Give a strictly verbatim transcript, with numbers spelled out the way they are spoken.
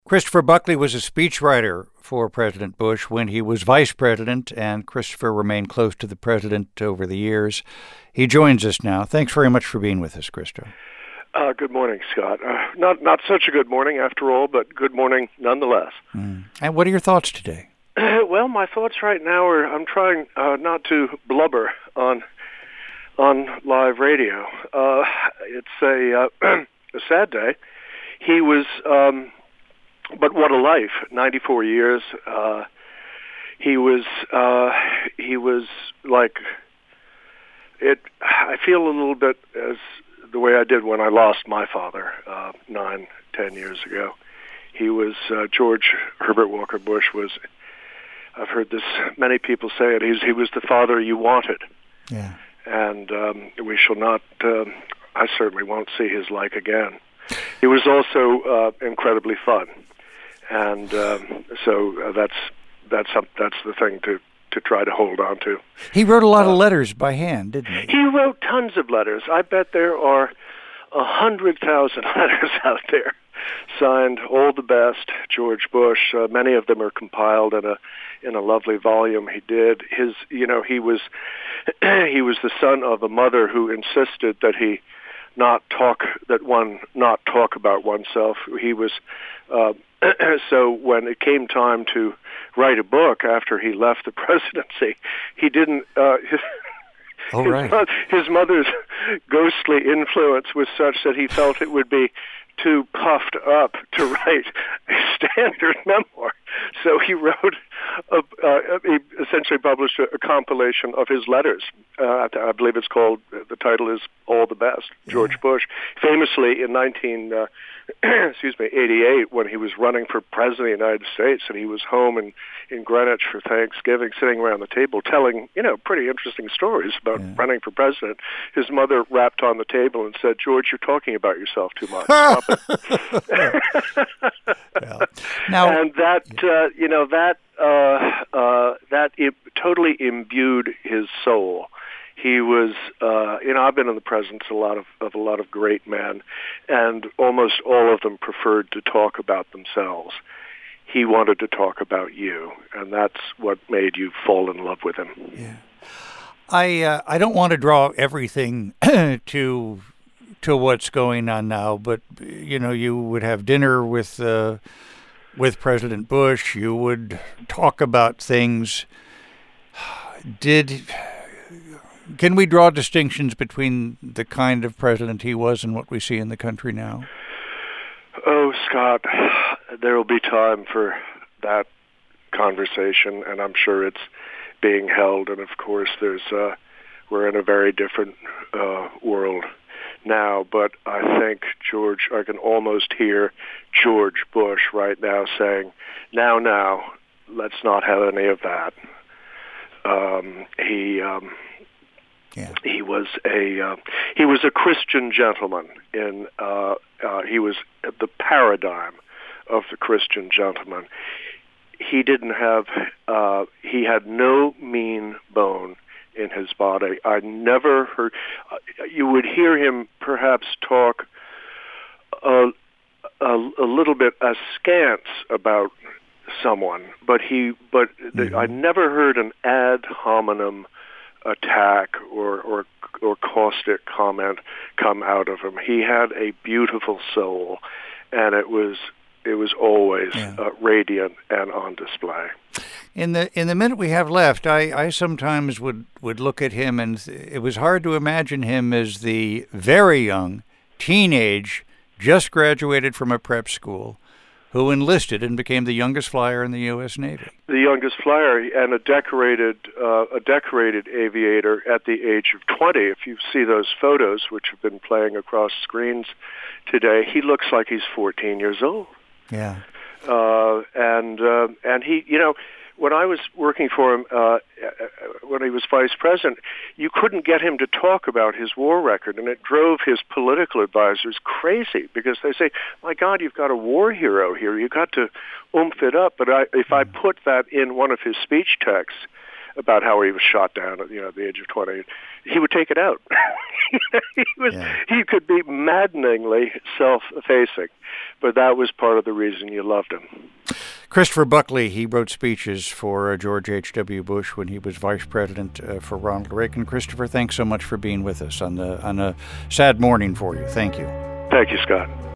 Christopher Buckley was a speechwriter for President Bush when he was vice president, and Christopher remained close to the president over the years. He joins us now. Thanks very much for being with us, Christopher. Uh, good morning, Scott. Uh, not not such a good morning after all, but good morning nonetheless. Mm. And what are your thoughts today? Well, my thoughts right now are I'm trying uh, not to blubber on on live radio. Uh, it's a, uh, a sad day. He was, um, but what a life! ninety-four years. Uh, he was uh, he was like it. I feel a little bit as the way I did when I lost my father uh, nine, ten years ago. He was, uh, George Herbert Walker Bush was, I've heard this, many people say it, he's, he was the father you wanted. Yeah. And um, we shall not, um, I certainly won't see his like again. He was also uh, incredibly fun. And um, so uh, that's, that's, some, that's the thing to to try to hold on to. He wrote a lot uh, of letters by hand, didn't he? He wrote tons of letters. I bet there are a hundred thousand letters out there signed "All the Best, George Bush." Uh, many of them are compiled in a in a lovely volume he did. His, you know, he was he was the son of a mother who insisted that he not talk that one not talk about oneself. He was uh, so when it came time to write a book after he left the presidency, he didn't. Uh, his, oh, his, right. mo- his mother's ghostly influence was such that he felt it would be too puffed up to write a standard memoir. So he wrote, a, uh, he essentially published a, a compilation of his letters. Uh, I believe it's called, the title is All the Best, George yeah. Bush. Famously in nineteen, uh, excuse me, eighty-eight, when he was running for president of the United States, and he was home in, in Greenwich for Thanksgiving, sitting around the table telling, you know, pretty interesting stories about yeah. running for president. His mother rapped on the table and said, "George, you're talking about yourself too much. Stop it." yeah. Now, and that, uh, you know, that uh, uh, that it totally imbued his soul. He was, uh, you know, I've been in the presence of a lot of, of a lot of great men, and almost all of them preferred to talk about themselves. He wanted to talk about you, and that's what made you fall in love with him. Yeah, I uh, I don't want to draw everything to to what's going on now, but you know, you would have dinner with uh, with President Bush. You would talk about things. Did Can we draw distinctions between the kind of president he was and what we see in the country now? Oh, Scott, there will be time for that conversation, and I'm sure it's being held. And of course, there's uh, we're in a very different uh, world now. But I think George, I can almost hear George Bush right now saying, "Now, now, let's not have any of that." Um, he. Um, Yeah. He was a uh, he was a Christian gentleman. In uh, uh, he was the paradigm of the Christian gentleman. He didn't have uh, he had no mean bone in his body. I never heard. Uh, you would hear him perhaps talk a, a, a little bit askance about someone, but he but the, mm-hmm. I never heard an ad hominem attack or, or or caustic comment come out of him. He had a beautiful soul, and it was it was always yeah. uh, radiant and on display. In the in the minute we have left, I, I sometimes would, would look at him, and it was hard to imagine him as the very young, teenage, just graduated from a prep school, who enlisted and became the youngest flyer in the U S Navy. The youngest flyer and a decorated uh, a decorated aviator at the age of twenty. If you see those photos, which have been playing across screens today, he looks like he's fourteen years old. Yeah. Uh, and uh, and he, you know, when I was working for him, uh, when he was vice president, you couldn't get him to talk about his war record, and it drove his political advisors crazy because they say, "My God, you've got a war hero here. You've got to oomph it up." But I, if I put that in one of his speech texts, about how he was shot down at, you know, at the age of twenty. He would take it out. he was yeah. he could be maddeningly self-effacing, but that was part of the reason you loved him. Christopher Buckley, he wrote speeches for uh, George H W. Bush when he was vice president uh, for Ronald Reagan. Christopher, thanks so much for being with us on the on a sad morning for you. Thank you. Thank you, Scott.